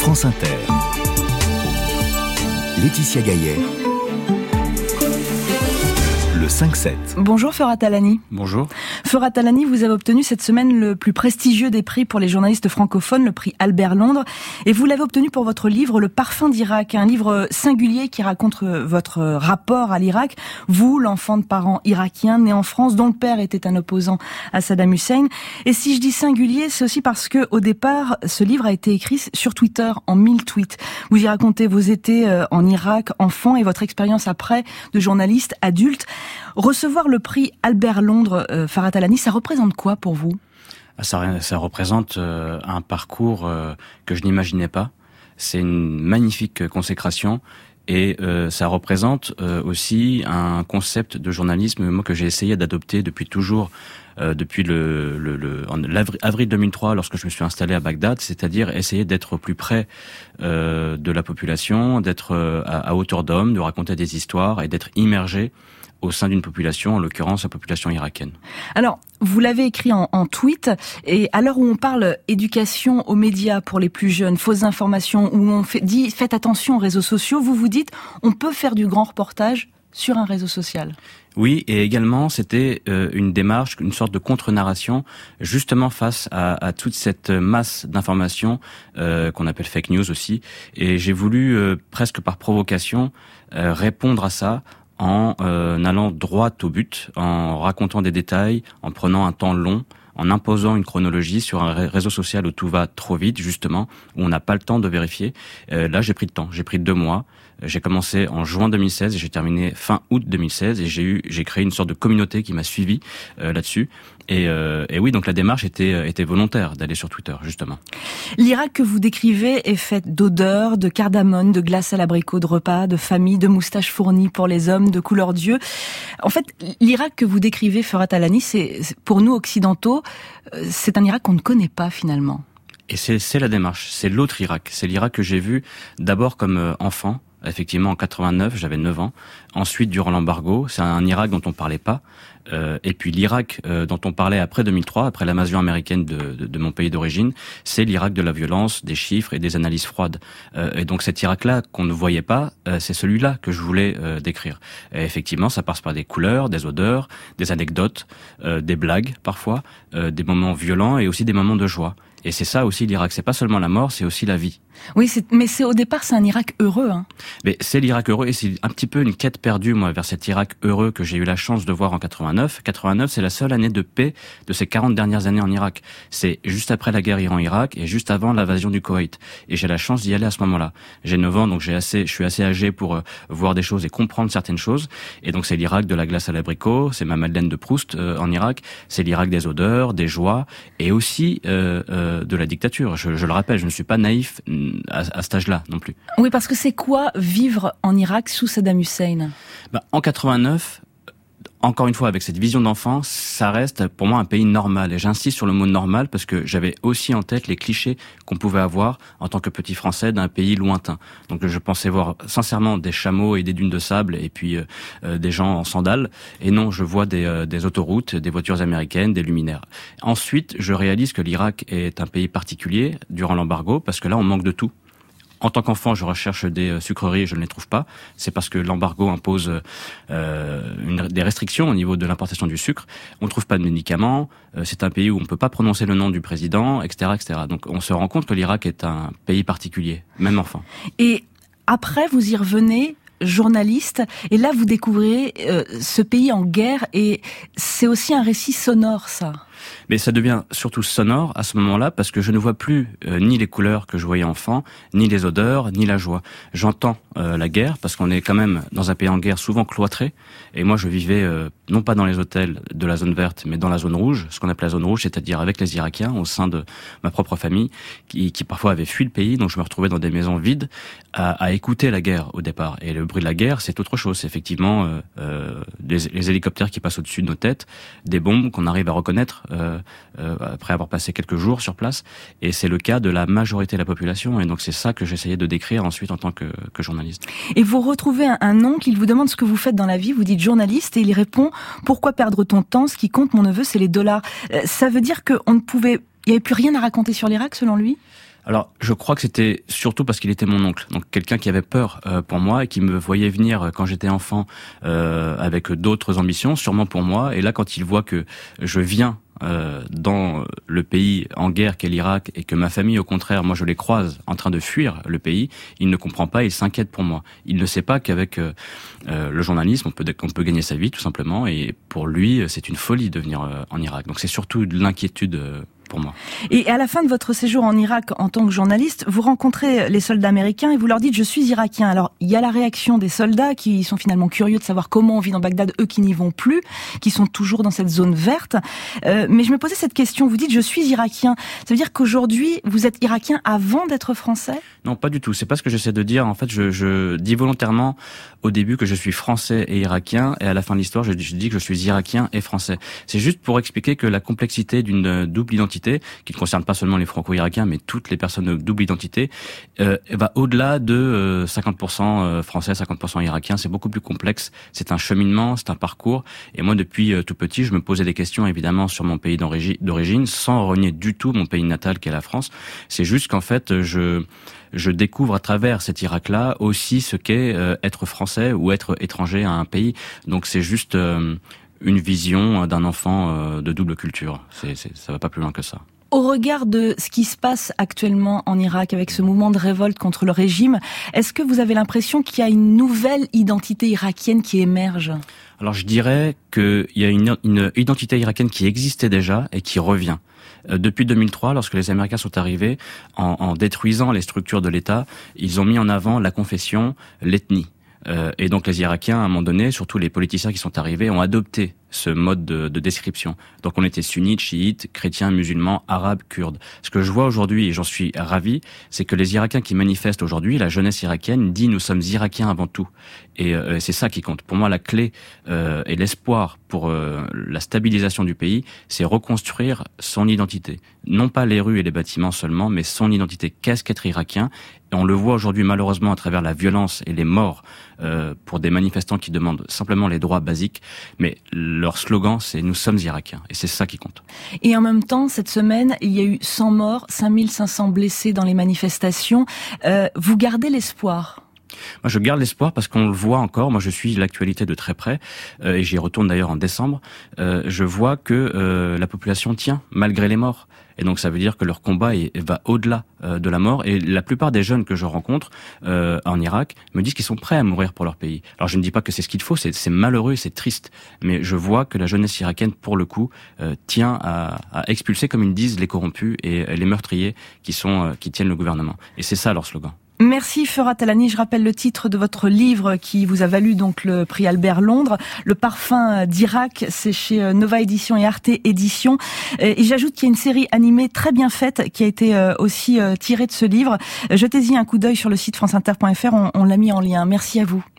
France Inter. Laetitia Gaillet. Le 5-7. Bonjour Ferhat Alani. Bonjour. Ferhat Alani, vous avez obtenu cette semaine le plus prestigieux des prix pour les journalistes francophones, le prix Albert Londres. Et vous l'avez obtenu pour votre livre Le Parfum d'Irak, un livre singulier qui raconte votre rapport à l'Irak. Vous, l'enfant de parents irakiens, né en France, dont le père était un opposant à Saddam Hussein. Et si je dis singulier, c'est aussi parce que au départ, ce livre a été écrit sur Twitter, en 1000 tweets. Vous y racontez vos étés en Irak, enfant, et votre expérience après de journaliste adulte. Recevoir le prix Albert Londres, Ferhat Alani, ça représente quoi pour vous ? Ça représente un parcours que je n'imaginais pas. C'est une magnifique consécration et ça représente aussi un concept de journalisme moi, que j'ai essayé d'adopter depuis toujours, depuis avril 2003 lorsque je me suis installé à Bagdad, c'est-à-dire essayer d'être au plus près de la population, d'être à hauteur d'homme, de raconter des histoires et d'être immergé au sein d'une population, en l'occurrence la population irakienne. Alors, vous l'avez écrit en tweet, et à l'heure où on parle éducation aux médias pour les plus jeunes, fausses informations, où on dit faites attention aux réseaux sociaux, vous vous dites on peut faire du grand reportage sur un réseau social. Oui, et également c'était une démarche, une sorte de contre-narration, justement face à toute cette masse d'informations qu'on appelle fake news aussi, et j'ai voulu presque par provocation répondre à ça en allant droit au but, en racontant des détails, en prenant un temps long, en imposant une chronologie sur un réseau social où tout va trop vite, justement, où on n'a pas le temps de vérifier. Là, j'ai pris le temps, j'ai pris 2 mois. J'ai commencé en juin 2016 et j'ai terminé fin août 2016 et j'ai créé une sorte de communauté qui m'a suivi là-dessus. Et oui, donc la démarche était volontaire d'aller sur Twitter, justement. L'Irak que vous décrivez est faite d'odeurs, de cardamone, de glace à l'abricot, de repas, de famille, de moustaches fournies pour les hommes, de couleurs d'yeux. En fait, l'Irak que vous décrivez, Ferhat Alani, c'est pour nous occidentaux, c'est un Irak qu'on ne connaît pas finalement. Et c'est la démarche, c'est l'autre Irak. C'est l'Irak que j'ai vu d'abord comme enfant. Effectivement, en 89, j'avais 9 ans. Ensuite, durant l'embargo, c'est un Irak dont on parlait pas. Et puis l'Irak dont on parlait après 2003, après l'invasion américaine de mon pays d'origine, c'est l'Irak de la violence, des chiffres et des analyses froides. Et donc cet Irak-là qu'on ne voyait pas, c'est celui-là que je voulais décrire. Et effectivement, ça passe par des couleurs, des odeurs, des anecdotes, des blagues parfois, des moments violents et aussi des moments de joie. Et c'est ça aussi l'Irak, c'est pas seulement la mort, c'est aussi la vie. Oui, mais au départ, c'est un Irak heureux, hein. Mais c'est l'Irak heureux et c'est un petit peu une quête perdue, moi, vers cet Irak heureux que j'ai eu la chance de voir en 89. 89, c'est la seule année de paix de ces 40 dernières années en Irak. C'est juste après la guerre Iran-Irak et juste avant l'invasion du Koweït. Et j'ai la chance d'y aller à ce moment-là. J'ai 9 ans, donc je suis assez âgé pour voir des choses et comprendre certaines choses. Et donc c'est l'Irak de la glace à l'abricot, c'est ma Madeleine de Proust en Irak, c'est l'Irak des odeurs, des joies et aussi de la dictature. Je le rappelle, je ne suis pas naïf à cet âge-là non plus. Oui, parce que c'est quoi vivre en Irak sous Saddam Hussein ? En 89, encore une fois, avec cette vision d'enfant, ça reste pour moi un pays normal. Et j'insiste sur le mot normal parce que j'avais aussi en tête les clichés qu'on pouvait avoir en tant que petit Français d'un pays lointain. Donc je pensais voir sincèrement des chameaux et des dunes de sable et puis des gens en sandales. Et non, je vois des autoroutes, des voitures américaines, des luminaires. Ensuite, je réalise que l'Irak est un pays particulier durant l'embargo parce que là, on manque de tout. En tant qu'enfant, je recherche des sucreries et je ne les trouve pas. C'est parce que l'embargo impose des restrictions au niveau de l'importation du sucre. On ne trouve pas de médicaments. C'est un pays où on ne peut pas prononcer le nom du président, etc., etc. Donc on se rend compte que l'Irak est un pays particulier, même enfant. Et après, vous y revenez journaliste, et là vous découvrez ce pays en guerre, et c'est aussi un récit sonore, ça. Mais ça devient surtout sonore à ce moment-là parce que je ne vois plus ni les couleurs que je voyais enfant, ni les odeurs, ni la joie. J'entends la guerre parce qu'on est quand même dans un pays en guerre souvent cloîtré. Et moi, je vivais non pas dans les hôtels de la zone verte, mais dans la zone rouge, ce qu'on appelle la zone rouge, c'est-à-dire avec les Irakiens au sein de ma propre famille qui parfois avaient fui le pays. Donc je me retrouvais dans des maisons vides à écouter la guerre au départ. Et le bruit de la guerre, c'est autre chose. C'est effectivement les hélicoptères qui passent au-dessus de nos têtes, des bombes qu'on arrive à reconnaître après avoir passé quelques jours sur place. Et c'est le cas de la majorité de la population. Et donc c'est ça que j'essayais de décrire ensuite en tant que journaliste. Et vous retrouvez un oncle, il vous demande ce que vous faites dans la vie, vous dites journaliste, et il répond « Pourquoi perdre ton temps ? Ce qui compte, mon neveu, c'est les dollars. » Ça veut dire qu'il n'y avait plus rien à raconter sur l'Irak, selon lui ? Alors, je crois que c'était surtout parce qu'il était mon oncle, donc quelqu'un qui avait peur pour moi et qui me voyait venir quand j'étais enfant avec d'autres ambitions, sûrement pour moi. Et là, quand il voit que je viens dans le pays en guerre qu'est l'Irak et que ma famille, au contraire, moi je les croise en train de fuir le pays, il ne comprend pas, il s'inquiète pour moi. Il ne sait pas qu'avec le journalisme, on peut gagner sa vie tout simplement. Et pour lui, c'est une folie de venir en Irak. Donc c'est surtout de l'inquiétude pour moi. Et à la fin de votre séjour en Irak en tant que journaliste, vous rencontrez les soldats américains et vous leur dites « je suis irakien ». Alors, il y a la réaction des soldats qui sont finalement curieux de savoir comment on vit dans Bagdad, eux qui n'y vont plus, qui sont toujours dans cette zone verte. Mais je me posais cette question, vous dites « je suis irakien ». Ça veut dire qu'aujourd'hui, vous êtes irakien avant d'être français ? Non, pas du tout. C'est pas ce que j'essaie de dire. En fait, je dis volontairement au début que je suis français et irakien, et à la fin de l'histoire, je dis que je suis irakien et français. C'est juste pour expliquer que la complexité d'une double identité, qui ne concerne pas seulement les franco-irakiens, mais toutes les personnes de double identité, va au-delà de 50% français, 50% irakiens. C'est beaucoup plus complexe. C'est un cheminement, c'est un parcours. Et moi, depuis tout petit, je me posais des questions, évidemment, sur mon pays d'origine, sans renier du tout mon pays natal, qui est la France. C'est juste qu'en fait, je découvre à travers cet Irak-là aussi ce qu'est être français ou être étranger à un pays. Donc c'est juste une vision d'un enfant de double culture. Ça va pas plus loin que ça. Au regard de ce qui se passe actuellement en Irak avec ce mouvement de révolte contre le régime, est-ce que vous avez l'impression qu'il y a une nouvelle identité irakienne qui émerge ? Alors je dirais qu'il y a une identité irakienne qui existait déjà et qui revient. Depuis 2003, lorsque les Américains sont arrivés, en détruisant les structures de l'État, ils ont mis en avant la confession, l'ethnie. Et donc les Irakiens, à un moment donné, surtout les politiciens qui sont arrivés, ont adopté ce mode de description. Donc on était sunnites, chiites, chrétiens, musulmans, arabes, kurdes. Ce que je vois aujourd'hui, et j'en suis ravi, c'est que les Irakiens qui manifestent aujourd'hui, la jeunesse irakienne dit « nous sommes Irakiens avant tout ». Et c'est ça qui compte. Pour moi, la clé et l'espoir pour la stabilisation du pays, c'est reconstruire son identité. Non pas les rues et les bâtiments seulement, mais son identité. Qu'est-ce qu'être irakien ? Et on le voit aujourd'hui malheureusement à travers la violence et les morts pour des manifestants qui demandent simplement les droits basiques. Mais leur slogan, c'est « nous sommes Irakiens ». Et c'est ça qui compte. Et en même temps, cette semaine, il y a eu 100 morts, 5500 blessés dans les manifestations. Vous gardez l'espoir ? Moi, je garde l'espoir parce qu'on le voit encore. Moi, je suis l'actualité de très près et j'y retourne d'ailleurs en décembre. Je vois que la population tient malgré les morts. Et donc, ça veut dire que leur combat va au-delà de la mort. Et la plupart des jeunes que je rencontre en Irak me disent qu'ils sont prêts à mourir pour leur pays. Alors, je ne dis pas que c'est ce qu'il faut. C'est malheureux, c'est triste. Mais je vois que la jeunesse irakienne, pour le coup, tient à expulser, comme ils disent, les corrompus et les meurtriers qui tiennent le gouvernement. Et c'est ça leur slogan. Merci Ferat Alani. Je rappelle le titre de votre livre qui vous a valu donc le prix Albert Londres, Le parfum d'Irak. C'est chez Nova Édition et Arte Édition. Et j'ajoute qu'il y a une série animée très bien faite qui a été aussi tirée de ce livre. Jetez-y un coup d'œil sur le site franceinter.fr. On l'a mis en lien. Merci à vous.